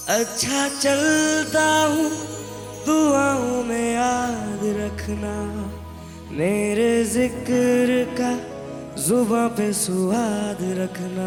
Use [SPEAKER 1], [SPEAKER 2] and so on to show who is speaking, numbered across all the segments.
[SPEAKER 1] अच्छा चलता हूँ दुआओं में याद रखना, मेरे जिक्र का जुबां पे सुआद रखना।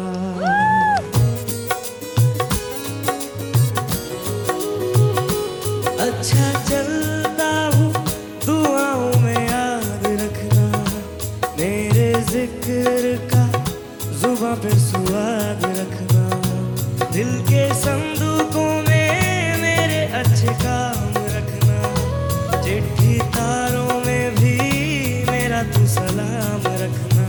[SPEAKER 1] अच्छा चलता हूँ दुआओं में याद रखना, मेरे जिक्र का जुबां पे सुआद रखना। दिल के संदूकों में मेरे अच्छे काम रखना, चिट्ठी तारों में भी मेरा तू सलाम रखना।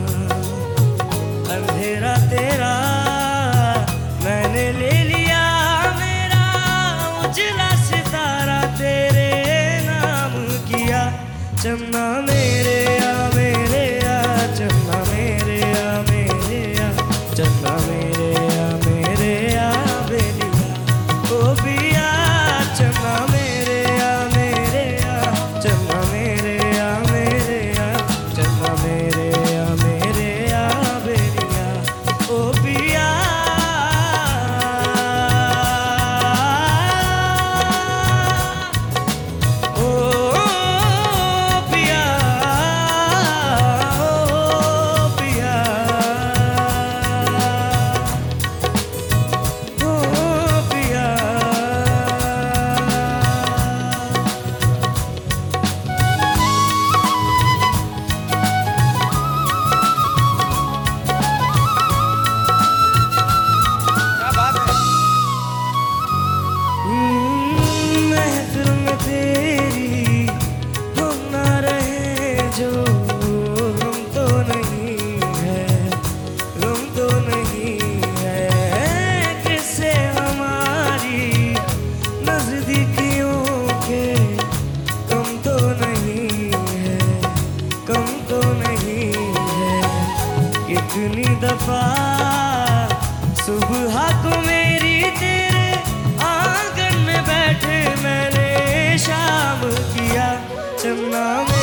[SPEAKER 1] अंधेरा तेरा मैंने ले लिया मेरा, उजला सितारा तेरे नाम किया। चन्ना मेरे आ मेरे आ, चन्ना मेरे आ मेरे आ, चन्ना मेरे आ मेरे आ बेलिया ओ पिया। चन्ना मेरे आ मेरे आ, चन्ना मेरे आ मेरे आ, चन्ना मेरे आ मेरे आ बेलिया ओ पिया। कितनी दफा सुबह को मेरी तेरे आंगन में बैठे मैंने शाम किया। चन्ना